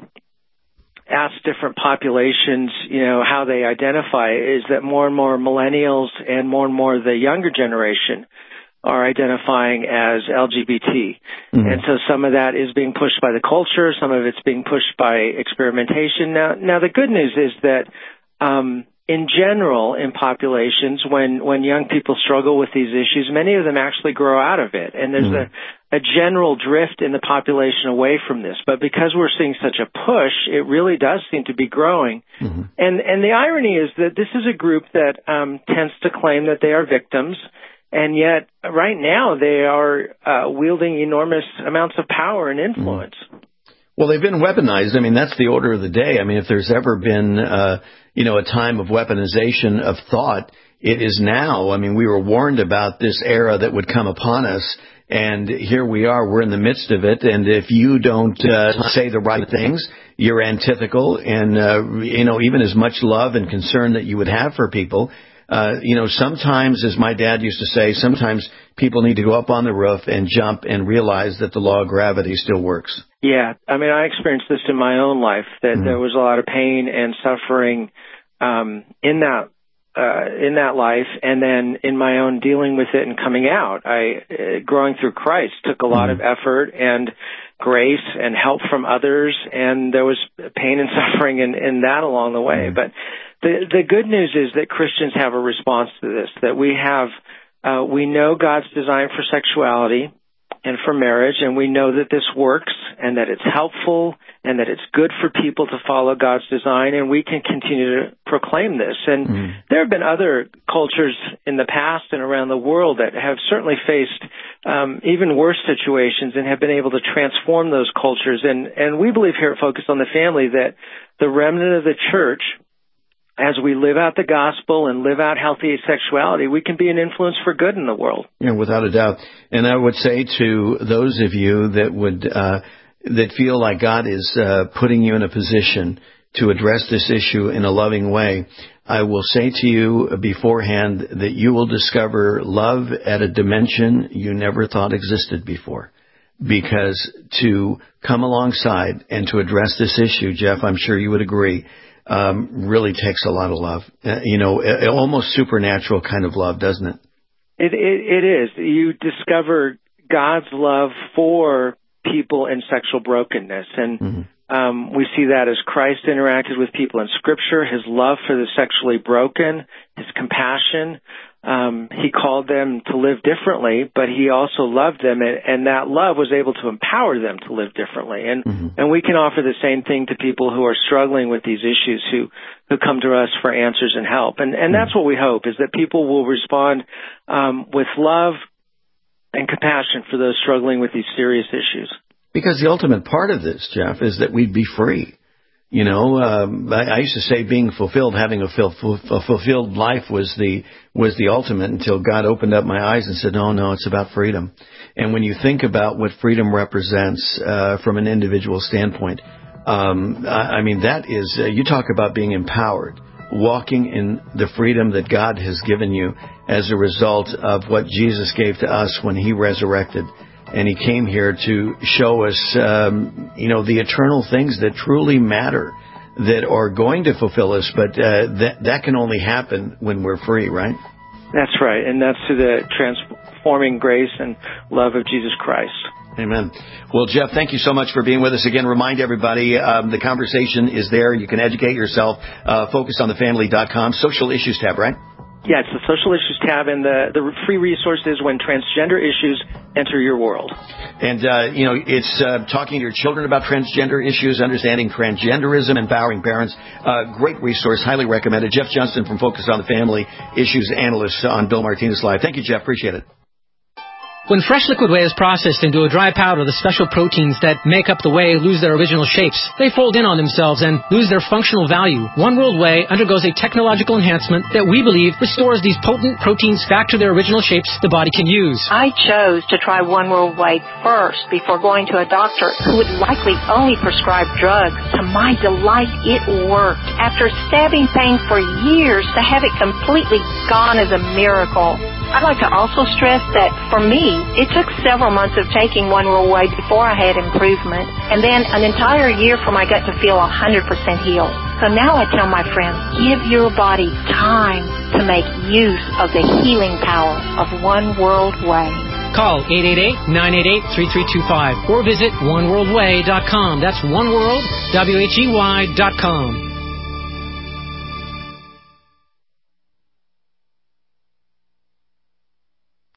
ask different populations, how they identify, is that more and more millennials and more the younger generation are identifying as LGBT. And so some of that is being pushed by the culture, some of it's being pushed by experimentation. Now the good news is that in general, in populations, when young people struggle with these issues, many of them actually grow out of it. And there's a general drift in the population away from this. But because we're seeing such a push, it really does seem to be growing. And the irony is that this is a group that tends to claim that they are victims, and yet right now they are wielding enormous amounts of power and influence. Well, they've been weaponized. I mean, that's the order of the day. I mean, if there's ever been, a time of weaponization of thought, it is now. I mean, we were warned about this era that would come upon us, and here we are. We're in the midst of it, and if you don't say the right things, you're antithetical, and, even as much love and concern that you would have for people, sometimes, as my dad used to say, sometimes people need to go up on the roof and jump and realize that the law of gravity still works. Yeah. I mean, I experienced this in my own life, that there was a lot of pain and suffering in that life, and then in my own dealing with it and coming out. Growing through Christ took a lot of effort and grace and help from others, and there was pain and suffering in that along the way. But the good news is that Christians have a response to this, that we know God's design for sexuality and for marriage, and we know that this works and that it's helpful and that it's good for people to follow God's design, and we can continue to proclaim this. And there have been other cultures in the past and around the world that have certainly faced even worse situations and have been able to transform those cultures. And we believe here at Focus on the Family that the remnant of the church, as we live out the gospel and live out healthy sexuality, we can be an influence for good in the world. Yeah, without a doubt. And I would say to those of you that would that feel like God is putting you in a position to address this issue in a loving way, I will say to you beforehand that you will discover love at a dimension you never thought existed before. Because to come alongside and to address this issue, Jeff, I'm sure you would agree, really takes a lot of love. Almost supernatural kind of love, doesn't it? It is. You discover God's love for people in sexual brokenness. And we see that as Christ interacted with people in Scripture, his love for the sexually broken, his compassion. He called them to live differently, but he also loved them, and that love was able to empower them to live differently. And we can offer the same thing to people who are struggling with these issues, who come to us for answers and help. And that's what we hope, is that people will respond with love and compassion for those struggling with these serious issues. Because the ultimate part of this, Jeff, is that we'd be free. I used to say being fulfilled, having a fulfilled life was the ultimate, until God opened up my eyes and said, no, it's about freedom. And when you think about what freedom represents from an individual standpoint, that is, you talk about being empowered, walking in the freedom that God has given you as a result of what Jesus gave to us when he resurrected. And he came here to show us, the eternal things that truly matter, that are going to fulfill us. But that can only happen when we're free, right? That's right. And that's through the transforming grace and love of Jesus Christ. Amen. Well, Jeff, thank you so much for being with us again. Remind everybody, the conversation is there. You can educate yourself. FocusOnTheFamily.com, Social Issues tab, right? Yeah, it's the Social Issues tab, and the free resources when transgender issues enter your world. And, it's talking to your children about transgender issues, understanding transgenderism, empowering parents. Great resource, highly recommended. Jeff Johnston from Focus on the Family, issues analyst on Bill Martinez Live. Thank you, Jeff. Appreciate it. When fresh liquid whey is processed into a dry powder, the special proteins that make up the whey lose their original shapes. They fold in on themselves and lose their functional value. One World Whey undergoes a technological enhancement that we believe restores these potent proteins back to their original shapes the body can use. I chose to try One World Whey first before going to a doctor who would likely only prescribe drugs. To my delight, it worked. After stabbing pain for years, to have it completely gone is a miracle. I'd like to also stress that for me, it took several months of taking One World Whey before I had improvement, and then an entire year for my gut to feel 100% healed. So now I tell my friends, give your body time to make use of the healing power of One World Whey. Call 888-988-3325 or visit oneworldwhey.com. That's oneworld, WHEY.com.